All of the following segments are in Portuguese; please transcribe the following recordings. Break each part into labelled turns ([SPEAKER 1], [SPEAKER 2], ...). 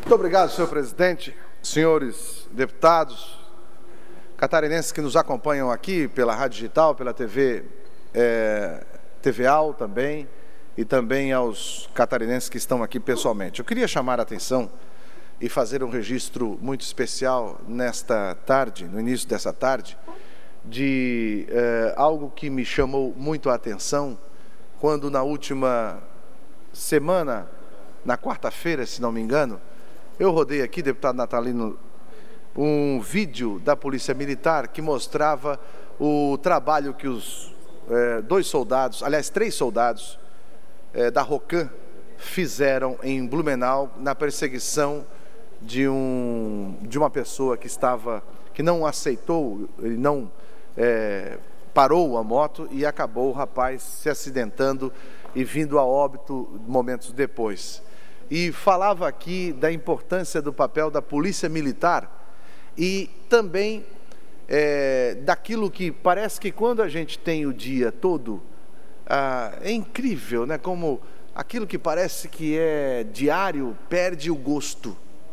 [SPEAKER 1] Muito obrigado, senhor presidente, senhores deputados, catarinenses que nos acompanham aqui pela Rádio Digital, pela TVAL também, e também aos catarinenses que estão aqui pessoalmente. Eu queria chamar a atenção e fazer um registro muito especial nesta tarde, no início dessa tarde, de algo que me chamou muito a atenção quando na última semana, na quarta-feira, se não me engano, eu rodei aqui, deputado Natalino, um vídeo da Polícia Militar que mostrava o trabalho que os três soldados da Rocan fizeram em Blumenau na perseguição de uma pessoa que não aceitou, ele não parou a moto e acabou o rapaz se acidentando e vindo a óbito momentos depois. E falava aqui da importância do papel da Polícia Militar e também daquilo que parece que quando a gente tem o dia todo, é incrível, né? Como aquilo que parece que é diário perde o gosto,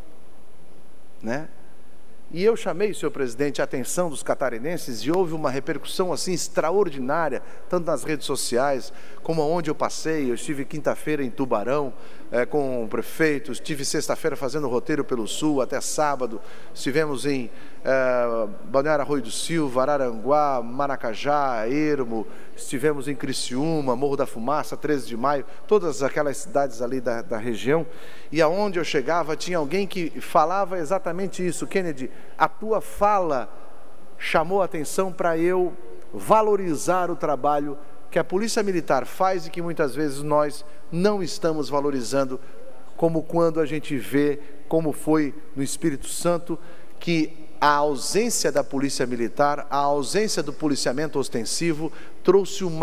[SPEAKER 1] né? E eu chamei, senhor presidente, a atenção dos catarinenses e houve uma repercussão assim extraordinária, tanto nas redes sociais como onde eu passei. Eu estive quinta-feira em Tubarão com o prefeito, estive sexta-feira fazendo roteiro pelo Sul até sábado, estivemos em Balneário Arroio do Silva, Araranguá, Maracajá, Ermo, estivemos em Criciúma, Morro da Fumaça, 13 de Maio, todas aquelas cidades ali da região, e aonde eu chegava tinha alguém que falava exatamente isso: Kennedy, a tua fala chamou a atenção para eu valorizar o trabalho que a Polícia Militar faz e que muitas vezes nós não estamos valorizando, como quando a gente vê como foi no Espírito Santo, que a ausência da Polícia Militar, a ausência do policiamento ostensivo trouxe um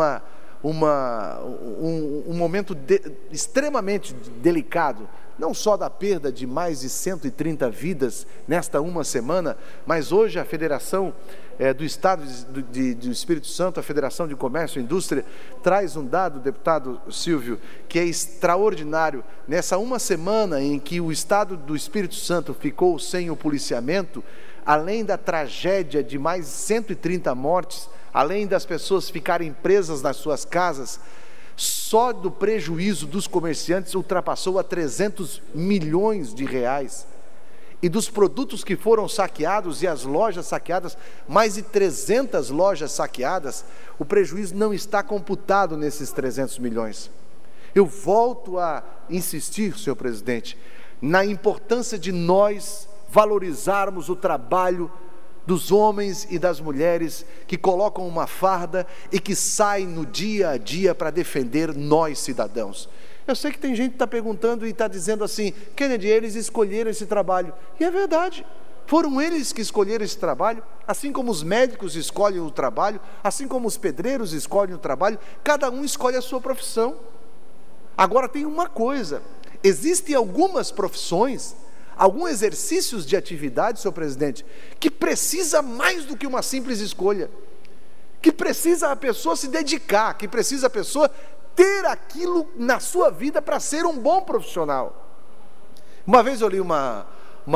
[SPEAKER 1] momento extremamente delicado, não só da perda de mais de 130 vidas nesta uma semana, mas hoje a Federação do Estado do Espírito Santo, a Federação de Comércio e Indústria, traz um dado, deputado Silvio, que é extraordinário. Nessa uma semana em que o Estado do Espírito Santo ficou sem o policiamento, além da tragédia de mais de 130 mortes, além das pessoas ficarem presas nas suas casas, só do prejuízo dos comerciantes ultrapassou a 300 milhões de reais. E dos produtos que foram saqueados e as lojas saqueadas, mais de 300 lojas saqueadas, o prejuízo não está computado nesses 300 milhões. Eu volto a insistir, senhor presidente, na importância de nós valorizarmos o trabalho dos homens e das mulheres que colocam uma farda e que saem no dia a dia para defender nós, cidadãos. Eu sei que tem gente que está perguntando e está dizendo assim: Kennedy, eles escolheram esse trabalho. E é verdade, foram eles que escolheram esse trabalho, assim como os médicos escolhem o trabalho, assim como os pedreiros escolhem o trabalho, cada um escolhe a sua profissão. Agora tem uma coisa: existem algumas profissões, alguns exercícios de atividade, senhor presidente, que precisa mais do que uma simples escolha, que precisa a pessoa se dedicar, que precisa a pessoa ter aquilo na sua vida para ser um bom profissional. Uma vez eu li uma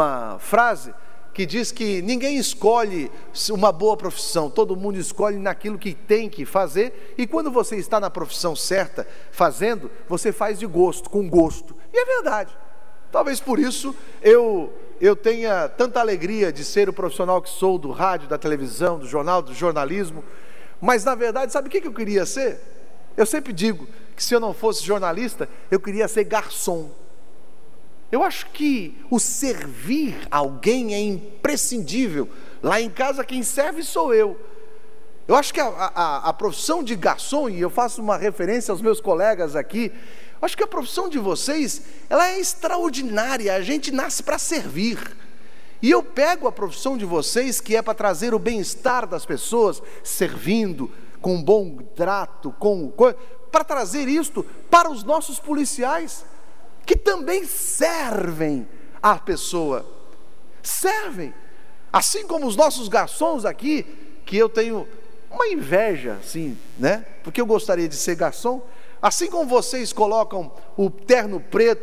[SPEAKER 1] frase que diz que ninguém escolhe uma boa profissão, todo mundo escolhe naquilo que tem que fazer, e quando você está na profissão certa, fazendo, você faz de gosto, com gosto, e é verdade. Talvez por isso eu tenha tanta alegria de ser o profissional que sou do rádio, da televisão, do jornal, do jornalismo, mas na verdade, sabe o que eu queria ser? Eu sempre digo que se eu não fosse jornalista, eu queria ser garçom. Eu acho que o servir alguém é imprescindível. Lá em casa quem serve sou eu. Eu acho que a profissão de garçom, e eu faço uma referência aos meus colegas aqui, acho que a profissão de vocês, ela é extraordinária, a gente nasce para servir. E eu pego a profissão de vocês, que é para trazer o bem-estar das pessoas, servindo, com um bom trato, para trazer isto para os nossos policiais, que também servem à pessoa, servem, assim como os nossos garçons aqui, que eu tenho uma inveja, assim, né? Porque eu gostaria de ser garçom, assim como vocês colocam o terno preto,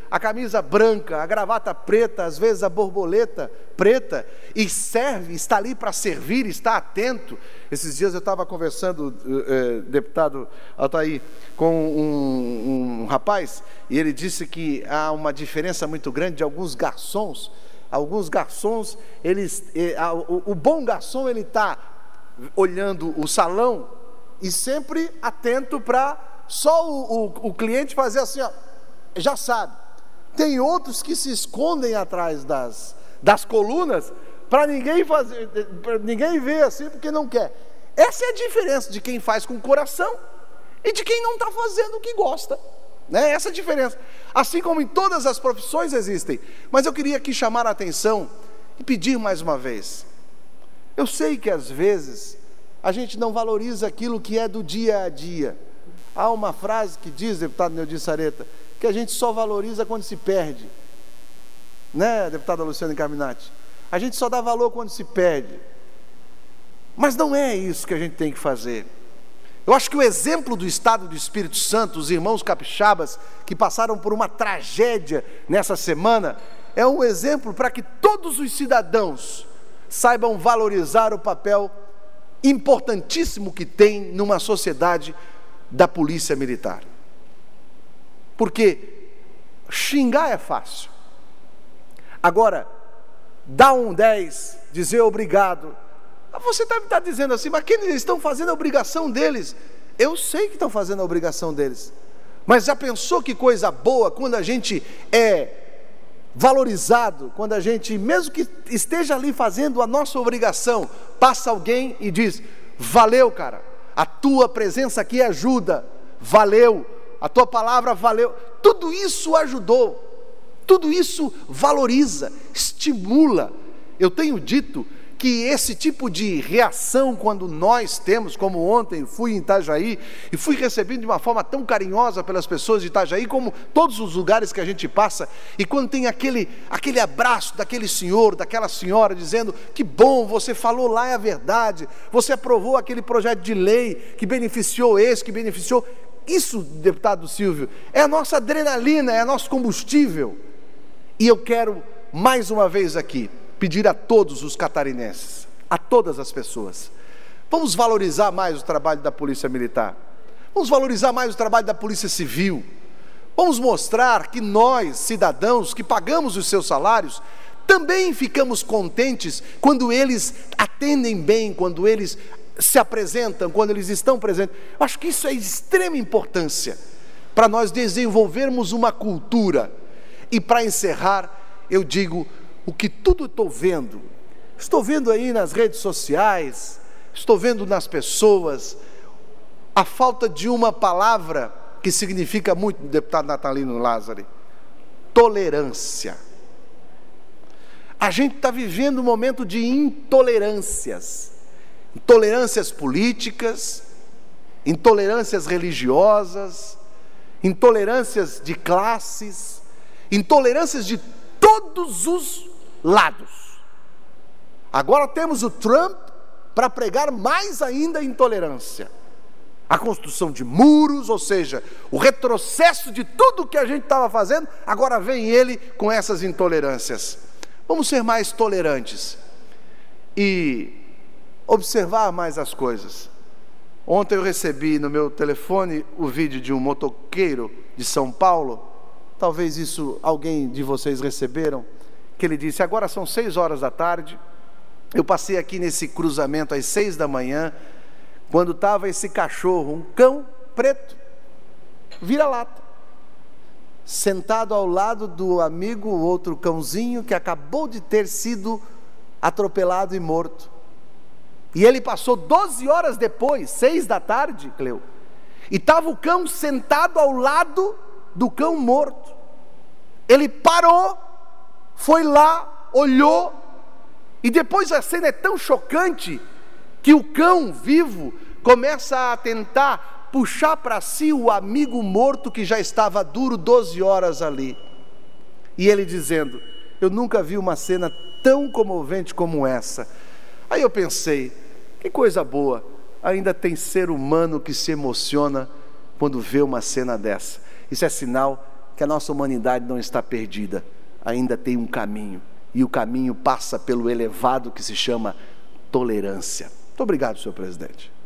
[SPEAKER 1] a camisa branca, a gravata preta, às vezes a borboleta preta, e serve, está ali para servir, está atento. Esses dias eu estava conversando, deputado Altair, com um rapaz, e ele disse que há uma diferença muito grande de alguns garçons. Alguns garçons, o bom garçom, ele está olhando o salão e sempre atento para só o cliente fazer assim, ó, já sabe. Tem outros que se escondem atrás das colunas para ninguém ver assim, porque não quer. Essa é a diferença de quem faz com o coração e de quem não está fazendo o que gosta, né? Essa é a diferença. Assim como em todas as profissões existem. Mas eu queria aqui chamar a atenção e pedir mais uma vez. Eu sei que às vezes a gente não valoriza aquilo que é do dia a dia. Há uma frase que diz, deputado Neudi Sareta, que a gente só valoriza quando se perde, né, deputada Luciana Carminati? A gente só dá valor quando se perde. Mas não é isso que a gente tem que fazer. Eu acho que o exemplo do estado do Espírito Santo, os irmãos capixabas que passaram por uma tragédia nessa semana, é um exemplo para que todos os cidadãos saibam valorizar o papel importantíssimo que tem numa sociedade da polícia militar. Porque xingar é fácil. Agora, dar um 10, dizer obrigado. Você está dizendo assim, mas que eles estão fazendo a obrigação deles? Eu sei que estão fazendo a obrigação deles. Mas já pensou que coisa boa quando a gente é valorizado, quando a gente, mesmo que esteja ali fazendo a nossa obrigação, passa alguém e diz, valeu cara, a tua presença aqui ajuda, valeu, a tua palavra valeu. Tudo isso ajudou, tudo isso valoriza, estimula. Eu tenho dito que esse tipo de reação, quando nós temos, como ontem fui em Itajaí, e fui recebido de uma forma tão carinhosa pelas pessoas de Itajaí, como todos os lugares que a gente passa, e quando tem aquele abraço daquele senhor, daquela senhora, dizendo, que bom, você falou lá é a verdade, você aprovou aquele projeto de lei, que beneficiou esse, que beneficiou, isso, deputado Silvio, é a nossa adrenalina, é nosso combustível. E eu quero, mais uma vez aqui, pedir a todos os catarinenses, a todas as pessoas, vamos valorizar mais o trabalho da Polícia Militar, vamos valorizar mais o trabalho da Polícia Civil, vamos mostrar que nós, cidadãos, que pagamos os seus salários, também ficamos contentes quando eles atendem bem, quando eles se apresentam, quando eles estão presentes. Eu acho que isso é de extrema importância, para nós desenvolvermos uma cultura. E para encerrar, eu digo, o que tudo estou vendo aí nas redes sociais, estou vendo nas pessoas, a falta de uma palavra que significa muito, deputado Natalino Lázari, tolerância. A gente está vivendo um momento de intolerâncias, intolerâncias políticas, intolerâncias religiosas, intolerâncias de classes, intolerâncias de todos os lados. Agora temos o Trump para pregar mais ainda a intolerância, a construção de muros, ou seja, o retrocesso de tudo que a gente estava fazendo, agora vem ele com essas intolerâncias. Vamos ser mais tolerantes e observar mais as coisas. Ontem eu recebi no meu telefone o vídeo de um motoqueiro de São Paulo, talvez isso alguém de vocês receberam, que ele disse, agora são 6 horas da tarde, eu passei aqui nesse cruzamento às 6 da manhã, quando estava esse cachorro, um cão preto, vira-lata, sentado ao lado do amigo, outro cãozinho, que acabou de ter sido atropelado e morto. E ele passou 12 horas depois, 6 da tarde, Cleo, e estava o cão sentado ao lado do cão morto. Ele parou, foi lá, olhou, e depois a cena é tão chocante que o cão vivo começa a tentar puxar para si o amigo morto que já estava duro 12 horas ali. E ele dizendo, eu nunca vi uma cena tão comovente como essa. Aí eu pensei, que coisa boa, ainda tem ser humano que se emociona quando vê uma cena dessa. Isso é sinal que a nossa humanidade não está perdida, ainda tem um caminho, e o caminho passa pelo elevado que se chama tolerância. Muito obrigado, senhor presidente.